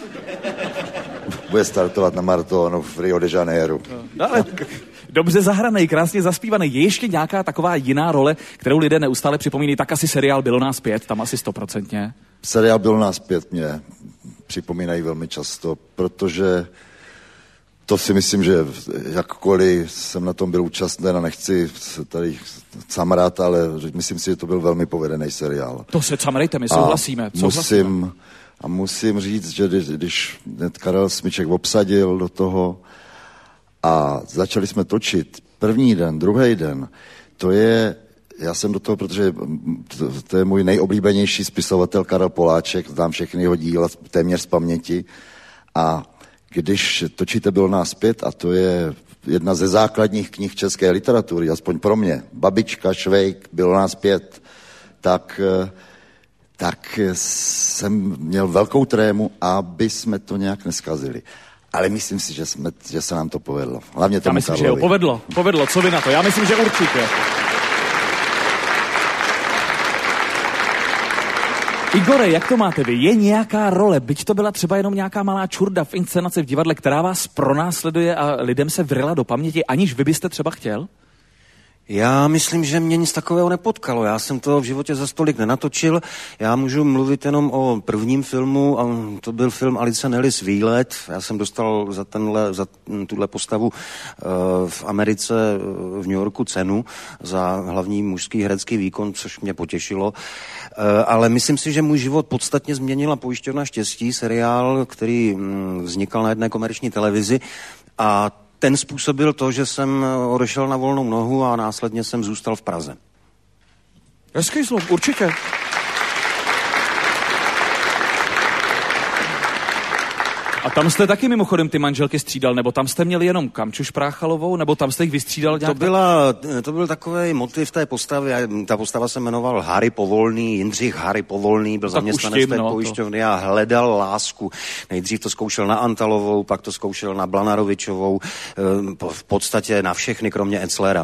S5: bude startovat na maratonu v Rio de Janeiro.
S1: No, ale dobře zahranej, krásně zaspívaný. Je ještě nějaká taková jiná role, kterou lidé neustále připomínají? Tak asi seriál Bylo nás 5, tam asi 100%.
S5: Seriál Bylo nás 5 mě připomínají velmi často, protože to si myslím, že jakkoliv jsem na tom byl účastný a nechci tady camrat, ale myslím si, že to byl velmi povedený seriál.
S1: To se camrejte, my souhlasíme.
S5: Musím říct, že když Karel Smyček obsadil do toho a začali jsme točit první den, druhý den, já jsem do toho, protože to je můj nejoblíbenější spisovatel Karel Poláček, znám všechny jeho díla téměř z paměti a když točíte Bylo nás 5, a to je jedna ze základních knih české literatury, aspoň pro mě, Babička, Švejk, Bylo nás 5, tak jsem měl velkou trému, aby jsme to nějak neskazili. Ale myslím si, že se nám to povedlo. Hlavně tomu
S1: Já myslím, Karlovi. Že jo, povedlo. Co vy na to? Já myslím, že určitě. Igore, jak to máte vy? Je nějaká role, byť to byla třeba jenom nějaká malá čurda v inscenaci v divadle, která vás pronásleduje a lidem se vryla do paměti, aniž vy byste třeba chtěl?
S4: Já myslím, že mě nic takového nepotkalo. Já jsem to v životě za stolik nenatočil. Já můžu mluvit jenom o prvním filmu, a to byl film Alice Nellis Výlet. Já jsem dostal za tuhle postavu v Americe, v New Yorku cenu za hlavní mužský herecký výkon, což mě potěšilo. Ale myslím si, že můj život podstatně změnila Pojišťovna štěstí, seriál, který vznikal na jedné komerční televizi a ten způsobil to, že jsem odešel na volnou nohu a následně jsem zůstal v Praze.
S1: Hezký slov, určitě. A tam jste taky mimochodem ty manželky střídal, nebo tam jste měli jenom Kamču Špráchalovou, nebo tam jste jich vystřídal?
S4: To byl takový motiv té postavy. Ta postava se jmenoval Harry Povolný, Jindřich Harry Povolný, byl zaměstnanec té pojišťovny a hledal lásku. Nejdřív to zkoušel na Antalovou, pak to zkoušel na Blanarovičovou, v podstatě na všechny, kromě Etzlera.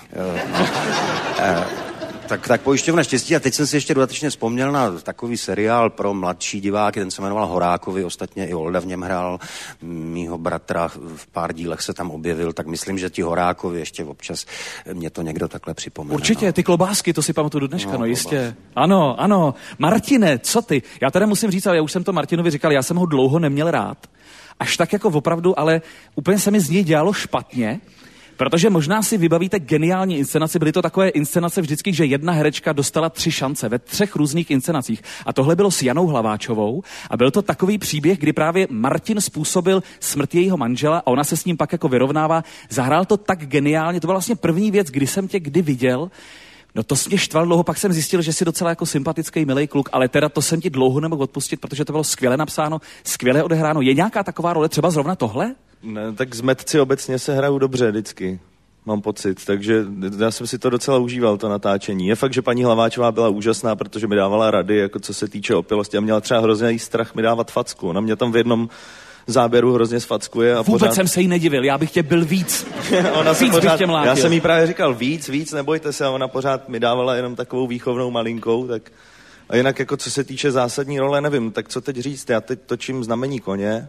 S4: Tak pojišťovna štěstí. A teď jsem si ještě dodatečně vzpomněl na takový seriál pro mladší diváky, ten se jmenoval Horákovi, ostatně i Olda v něm hrál, mýho bratra v pár dílech se tam objevil, tak myslím, že ti Horákovi ještě občas mě to někdo takhle připomene.
S1: Určitě, ty klobásky, to si pamatuju do dneška, no jistě. Ano. Martine, co ty? Já teda musím říct, ale já už jsem to Martinovi říkal, já jsem ho dlouho neměl rád. Až tak jako opravdu, ale úplně se mi z něj dělalo špatně. Protože možná si vybavíte geniální inscenaci, byly to takové inscenace vždycky, že jedna herečka dostala 3 šance ve 3 různých inscenacích. A tohle bylo s Janou Hlaváčovou a byl to takový příběh, kdy právě Martin způsobil smrt jejího manžela a ona se s ním pak jako vyrovnává. Zahrál to tak geniálně, to byla vlastně první věc, kdy jsem tě kdy viděl. No to mě štval dlouho, pak jsem zjistil, že jsi docela jako sympatický, milej kluk, ale teda to jsem ti dlouho nemohl odpustit, protože to bylo skvěle napsáno, skvěle odehráno. Je nějaká taková role, třeba zrovna tohle?
S3: Ne, tak zmetci obecně se hrajou dobře vždycky, mám pocit, takže já jsem si to docela užíval, to natáčení. Je fakt, že paní Hlaváčová byla úžasná, protože mi dávala rady, jako co se týče opilosti a měla třeba hrozný strach mi dávat facku. Ona mě tam v jednom záběru hrozně sfackuje. A
S1: vůbec jsem se jí nedivil, já bych tě byl víc.
S3: Ona víc pořád, já jsem jí právě říkal víc, nebojte se, a ona pořád mi dávala jenom takovou výchovnou malinkou, tak a jinak jako co se týče zásadní role, nevím, tak co teď říct, já teď točím Znamení koně,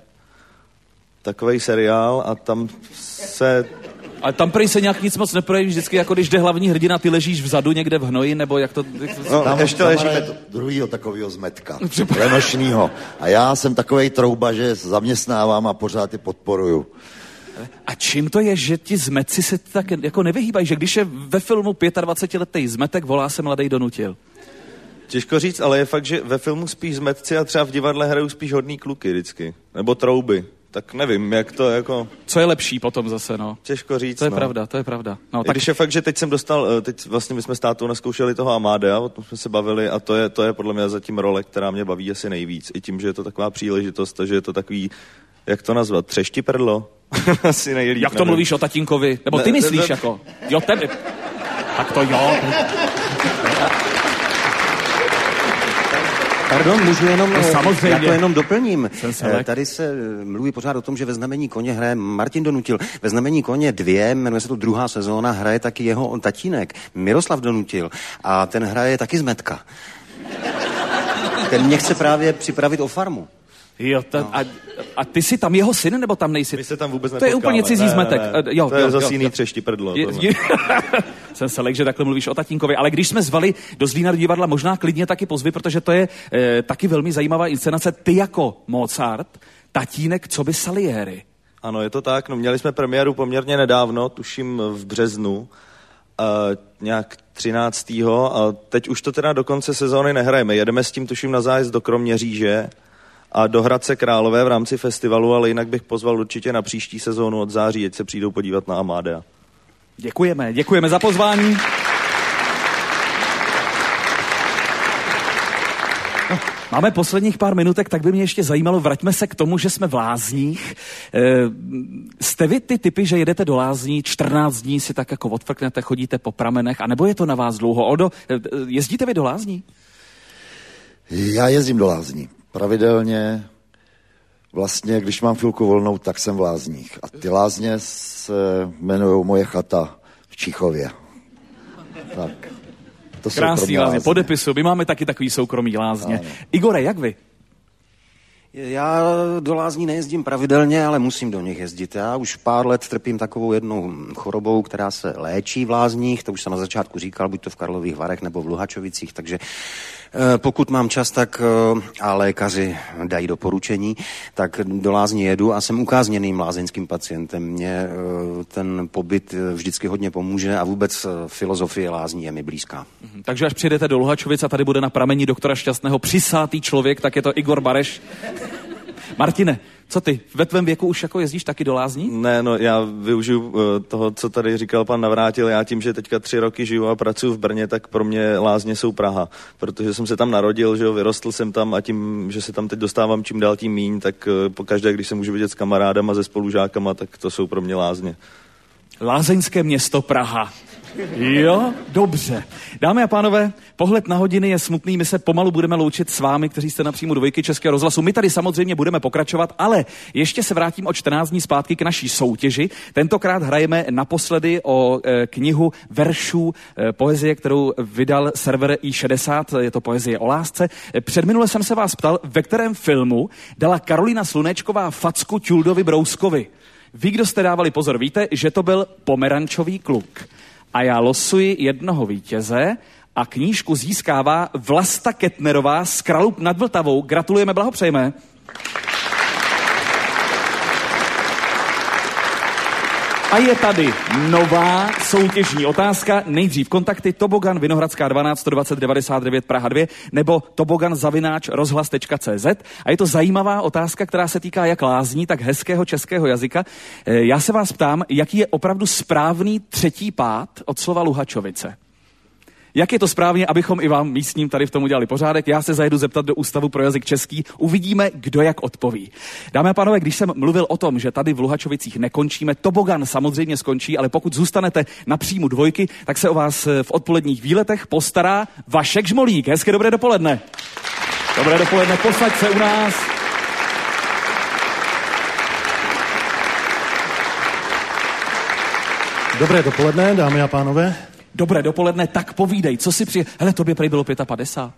S3: takovej seriál a tam se...
S1: Ale tam prý se nějak nic moc neprojeví, vždycky jako když jde hlavní hrdina, ty ležíš vzadu někde v hnoji, nebo jak to...
S5: No, tam ještě ležíme druhýho takovýho zmetka, lenošnýho. A já jsem takovej trouba, že zaměstnávám a pořád je podporuju.
S1: A čím to je, že ti zmetci se tak jako nevyhýbají, že když je ve filmu 25letý zmetek, volá se Mladej donutil?
S3: Těžko říct, ale je fakt, že ve filmu spíš zmetci a třeba v divadle hrajou spíš hodný kluky vždycky. Nebo trouby. Tak nevím, jak to jako...
S1: Co je lepší potom zase, no?
S3: Těžko říct,
S1: to je pravda. No,
S3: tak... Když je fakt, že teď jsem dostal, teď vlastně my jsme s tátou naskoušeli toho Amádea, o tom jsme se bavili a to je podle mě zatím role, která mě baví asi nejvíc. I tím, že je to taková příležitost, že je to takový, jak to nazvat, třeštiprdlo? Asi nejlíp.
S1: Jak to mluvíš o tatínkovi? Nebo ty myslíš jako? Jo, tebe. Tak to jo.
S4: Pardon, můžu jenom,
S1: samozřejmě.
S4: Já to jenom doplním. Tady se mluví pořád o tom, že ve Znamení koně hraje Martin Donutil. Ve Znamení koně 2, jmenuje se to 2. sezóna, hraje taky jeho tatínek, Miroslav Donutil. A ten hraje taky zmetka. Ten mě chce právě připravit o farmu.
S1: Jo, a ty jsi tam jeho syn, nebo tam nejsi?
S3: My se tam vůbec
S1: nepotkáme. To je úplně cizí zmetek.
S3: To je zase jiný třeštiprdlo.
S1: Jsem se lek, že takhle mluvíš o tatínkovi, ale když jsme zvali do Zlína do divadla, možná klidně taky pozvi, protože to je taky velmi zajímavá inscenace. Ty jako Mozart, tatínek, co by Salieri.
S3: Ano, je to tak. No, měli jsme premiéru poměrně nedávno, tuším v březnu, nějak 13. A teď už to teda do konce sezóny nehrajeme. Jedeme s tím, tuším, na zájezd do Kroměříže a do Hradce Králové v rámci festivalu, ale jinak bych pozval určitě na příští sezónu od září, ať se přijdou podívat na Amádea.
S1: Děkujeme za pozvání. No, máme posledních pár minutek, tak by mě ještě zajímalo, vraťme se k tomu, že jsme v Lázních. Jste vy ty typy, že jedete do Lázní, 14 dní si tak jako odfrknete, chodíte po pramenech, anebo je to na vás dlouho? Odo, jezdíte vy do Lázní?
S5: Já jezdím do Lázní. Pravidelně, vlastně, když mám chvilku volnou, tak jsem v Lázních. A ty Lázně se jmenují Moje chata v Číchově. Tak, to jsou
S1: krásný Lázně, podepisu. My máme taky takový soukromý Lázně. Ano. Igore, jak vy?
S4: Já do Lázní nejezdím pravidelně, ale musím do nich jezdit. Já už pár let trpím takovou jednou chorobou, která se léčí v Lázních, to už jsem na začátku říkal, buď to v Karlových Varech nebo v Luhačovicích, takže pokud mám čas, tak a lékaři dají doporučení, tak do Lázní jedu a jsem ukázněným lázeňským pacientem. Mně ten pobyt vždycky hodně pomůže a vůbec filozofie Lázní je mi blízká.
S1: Takže až přijedete do Luhačovic a tady bude na pramení doktora Šťastného přisátý člověk, tak je to Igor Bareš. Martine, co ty? Ve tvém věku už jako jezdíš taky do lázní?
S3: Ne, no já využiju toho, co tady říkal pan Navrátil. Já tím, že teďka 3 roky žiju a pracuji v Brně, tak pro mě lázně jsou Praha. Protože jsem se tam narodil, že jo, vyrostl jsem tam a tím, že se tam teď dostávám čím dál tím míň, tak pokaždé, když se můžu vidět s kamarádama, se spolužákama, tak to jsou pro mě lázně.
S1: Lázeňské město Praha. Jo, dobře. Dámy a pánové, pohled na hodiny je smutný, my se pomalu budeme loučit s vámi, kteří jste na příjmu Dvojky Českého rozhlasu. My tady samozřejmě budeme pokračovat, ale ještě se vrátím o 14 dní zpátky k naší soutěži. Tentokrát hrajeme naposledy o knihu veršů poezie, kterou vydal server i60, je to poezie o lásce. Předminule jsem se vás ptal, ve kterém filmu dala Karolina Slunečková facku Ťuldovi Brouskovi. Vy, kdo jste dávali pozor, víte, že to byl Pomerančový kluk. A já losuji jednoho vítěze a knížku získává Vlasta Kettnerová z Kralup nad Vltavou. Gratulujeme, blahopřejeme. A je tady nová soutěžní otázka. Nejdřív kontakty Tobogan Vinohradská 12 120 99 Praha 2 nebo tobogan@rozhlas.cz. A je to zajímavá otázka, která se týká jak lázní, tak hezkého českého jazyka. Já se vás ptám, jaký je opravdu správný třetí pád od slova Luhačovice? Jak je to správně, abychom i vám místním tady v tom udělali pořádek? Já se zajedu zeptat do Ústavu pro jazyk český. Uvidíme, kdo jak odpoví. Dámy a pánové, když jsem mluvil o tom, že tady v Luhačovicích nekončíme, Tobogan samozřejmě skončí, ale pokud zůstanete na příjmu Dvojky, tak se o vás v odpoledních výletech postará Vašek Žmolík. Hezké dobré dopoledne. Dobré dopoledne, posaď se u nás.
S10: Dobré dopoledne, dámy a pánové.
S1: Dobré dopoledne, tak povídej, co si Hele, tobě prej bylo 55.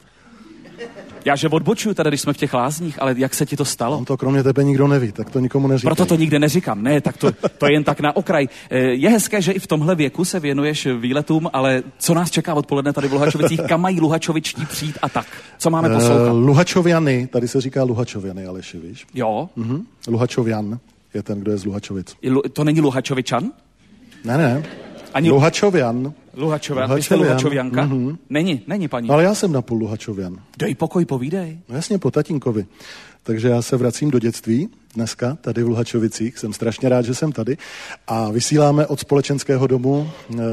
S1: Já že odbočuju tady, když jsme v těch lázních, ale jak se ti to stalo?
S10: On to kromě tebe nikdo neví, tak to nikomu neříkej.
S1: Proto to nikde neříkám, ne, tak to je jen tak na okraj. Je hezké, že i v tomhle věku se věnuješ výletům, ale co nás čeká odpoledne tady v Luhačovicích? Kam mají luhačovičtí přijít a tak? Co máme poslouchat?
S10: Luhačoviany, tady se říká Luhačoviany, Aleši, víš?
S1: Jo.
S10: Luhačovian je ten, kdo je z Luhačovic.
S1: To není Luhačovičan?
S10: Ne. Ani Luhačovian.
S1: Luhačovian. Vy jste Luhačovianka?
S10: Mm-hmm.
S1: Není paní.
S10: No, ale já jsem napůl Luhačovian.
S1: Dej pokoj, povídej.
S10: No jasně, po tatínkovi. Takže já se vracím do dětství dneska, tady v Luhačovicích. Jsem strašně rád, že jsem tady. A vysíláme od společenského domu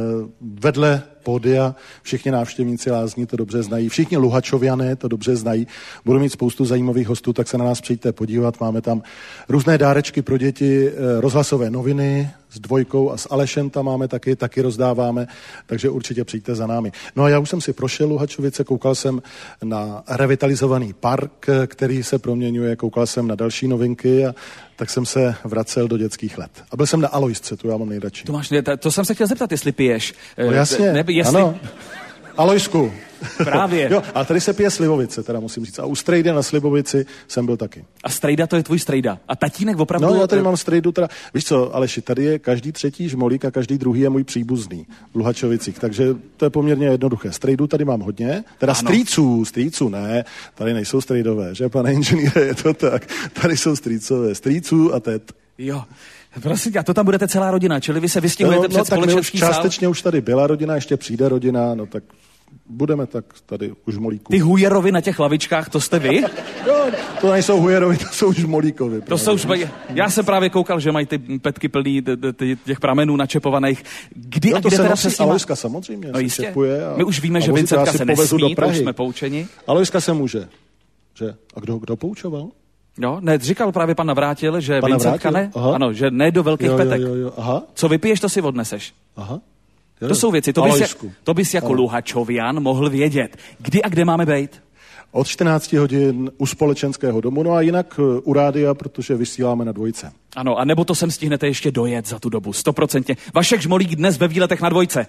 S10: vedle pódia. Všichni návštěvníci lázní to dobře znají. Všichni Luhačoviané to dobře znají. Budu mít spoustu zajímavých hostů, tak se na nás přijďte podívat. Máme tam různé dárečky pro děti, rozhlasové noviny s Dvojkou a s Alešem tam máme taky rozdáváme, takže určitě přijďte za námi. No a já už jsem si prošel Luhačovice, koukal jsem na revitalizovaný park, který se proměňuje, koukal jsem na další novinky a tak jsem se vracel do dětských let. A byl jsem na Aloisce, tu já mám nejradši.
S1: To jsem se chtěl zeptat, jestli piješ.
S10: No jasně, ano. Aloisku.
S1: Právě.
S10: Jo, a tady se pije slivovice, teda musím říct. A u strejdy na Slivovici jsem byl taky.
S1: A strejda, to je tvůj strejda. A tatínek opravdu...
S10: No, já tady mám strejdu, teda... Víš co, Aleši, tady je každý třetí žmolík a každý druhý je můj příbuzný v Luhačovicích, takže to je poměrně jednoduché. Strejdu tady mám hodně, teda strýců ne, tady nejsou strejdové, že, pane inženýre, je to tak. Tady jsou strýcové, strýců a tet.
S1: Jo. Prosím, a to tam budete celá rodina, čili vy se vystěhujete před společenský sál?
S10: Částečně už tady byla rodina, ještě přijde rodina, no tak budeme tak tady u žmolíků.
S1: Ty hujerovi na těch lavičkách, to jste vy?
S10: No, to nejsou hujerovi, to jsou žmolíkovi.
S1: To jsou já jsem právě koukal, že mají ty petky plný těch pramenů načepovaných. Kdy
S10: no,
S1: a kde
S10: se
S1: teda
S10: nosí Aloiska samozřejmě.
S1: No jistě. My už víme, že Vincentka se nesmí, to už jsme poučeni.
S10: Aloiska se může. Že? A kdo poučoval?
S1: Jo, ne, říkal právě pan Navrátil, že Vincentka ne.
S10: Aha.
S1: Ano, že ne do velkých petek.
S10: Jo. Aha.
S1: Co vypiješ, to si odneseš.
S10: Aha.
S1: To jsou věci, to bys jako Luhačovian mohl vědět. Kdy a kde máme bejt?
S10: Od 14 hodin u společenského domu, no a jinak u rádia, protože vysíláme na Dvojce.
S1: Ano, a nebo to sem stihnete ještě dojet za tu dobu, 100%. Vašek Žmolík dnes ve výletech na Dvojce.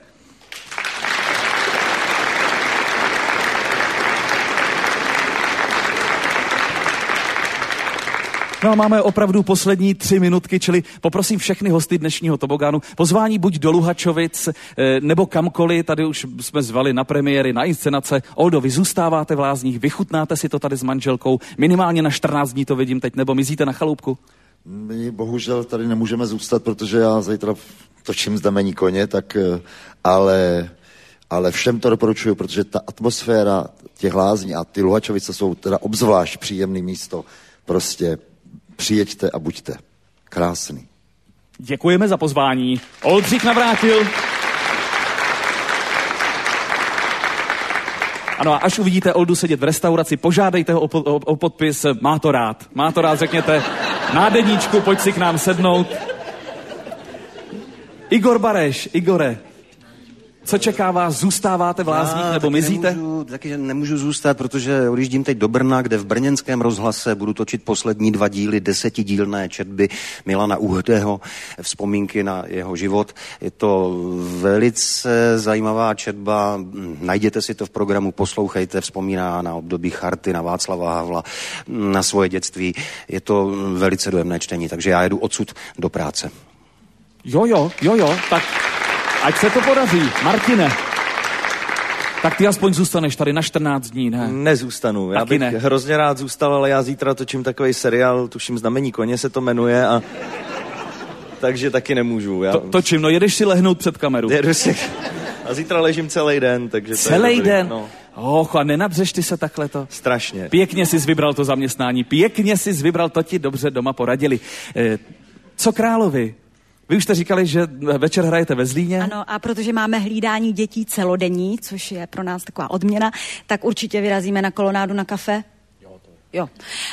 S1: No a máme opravdu poslední 3 minutky, čili poprosím všechny hosty dnešního Toboganu. Pozvání buď do Luhačovic, nebo kamkoliv, tady už jsme zvali na premiéry, na inscenace. Oldo, vy zůstáváte v lázních, vychutnáte si to tady s manželkou, minimálně na 14 dní to vidím teď, nebo mizíte na chalupku?
S5: My bohužel tady nemůžeme zůstat, protože já zítra točím znamení koně, tak, ale všem to doporučuju, protože ta atmosféra těch lázní a ty Luhačovice jsou teda obzvlášť příjemné místo, prostě Přijeďte a buďte. Krásný.
S1: Děkujeme za pozvání. Oldřich Navrátil. Ano, a až uvidíte Oldu sedět v restauraci, požádejte ho o podpis. Má to rád. Má to rád, řekněte. Na deníčku, pojď si k nám sednout. Igor Bareš. Igore, co čeká vás? Zůstáváte v Lázních nebo mizíte?
S4: Taky nemůžu zůstat, protože odjíždím teď do Brna, kde v brněnském rozhlase budu točit poslední 2 díly 10dílné četby Milana Uhdého, vzpomínky na jeho život. Je to velice zajímavá četba, najděte si to v programu, poslouchejte, vzpomíná na období Charty, na Václava Havla, na svoje dětství. Je to velice dojemné čtení, takže já jedu odsud do práce.
S1: Jo, tak ať se to podaří. Martine, tak ty aspoň zůstaneš tady na 14 dní, ne?
S3: Nezůstanu. Já bych hrozně rád zůstal, ale já zítra točím takový seriál, tuším Znamení koně se to jmenuje a takže taky nemůžu.
S1: Točím, no jedeš si lehnout před kameru.
S3: Jedu si a zítra ležím celý den, takže to
S1: celý
S3: je
S1: den?
S3: No.
S1: A nenabřeš ty se takhle to?
S3: Strašně.
S1: Pěkně jsi vybral to zaměstnání, pěkně jsi vybral, to ti dobře doma poradili. Co Královi? Vy už jste říkali, že večer hrajete ve Zlíně?
S7: Ano, a protože máme hlídání dětí celodenní, což je pro nás taková odměna, tak určitě vyrazíme na kolonádu na kafe. Jo.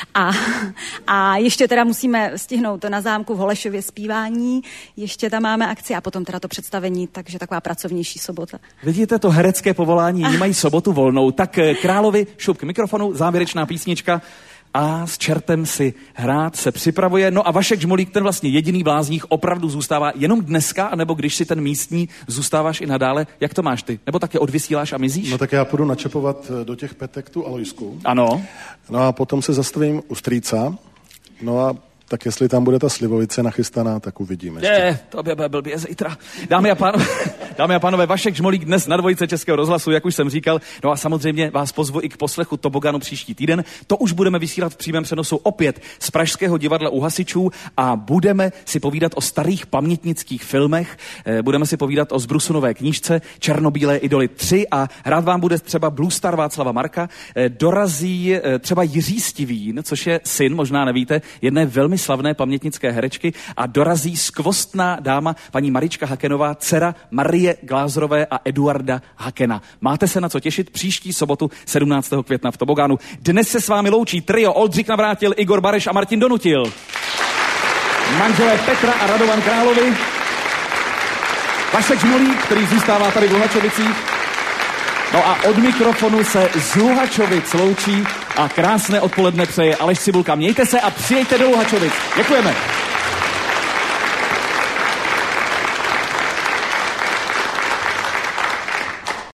S7: A ještě teda musíme stihnout na zámku v Holešově zpívání, ještě tam máme akci a potom teda to představení, takže taková pracovnější sobota.
S1: Vidíte, to herecké povolání, mají sobotu volnou. Tak Královi šup k mikrofonu, závěrečná písnička. A s čertem si hrát se připravuje. No a Vašek Žmolík, ten vlastně jediný v Lázních, opravdu zůstává jenom dneska, anebo když si ten místní zůstáváš i nadále? Jak to máš ty? Nebo také odvysíláš a mizíš?
S10: No tak já půjdu načepovat do těch petek tu Alojsku.
S1: Ano.
S10: No a potom se zastavím u strýca. No a tak jestli tam bude ta slivovice nachystaná, tak uvidíme.
S1: To by blbě zítra. Dámy a pánové, Vašek Žmolík dnes na Dvojice Českého rozhlasu, jak už jsem říkal. No a samozřejmě vás pozvu i k poslechu Toboganu příští týden. To už budeme vysílat v přímém přenosu opět z Pražského divadla u Hasičů a budeme si povídat o starých pamětnických filmech. Budeme si povídat o Zbrusunové knížce Černobílé idoly 3 a hrát vám bude třeba Blue Star Václava Marka. Dorazí třeba Jiří Stivín, což je syn, možná nevíte, jedné velmi slavné pamětnické herečky a dorazí skvostná dáma paní Marička Hakenová, dcera Marie Glázerové a Eduarda Hakena. Máte se na co těšit příští sobotu 17. května v Tobogánu. Dnes se s vámi loučí trio Oldřich Navrátil, Igor Bareš a Martin Donutil. Manželé Petra a Radovan Královi. Vašek Žmolík, který zůstává tady v Luhačovicích. No a od mikrofonu se z Luhačovic loučí a krásné odpoledne přeje Aleš Cibulka. Mějte se a přijďte do Luhačovic. Děkujeme.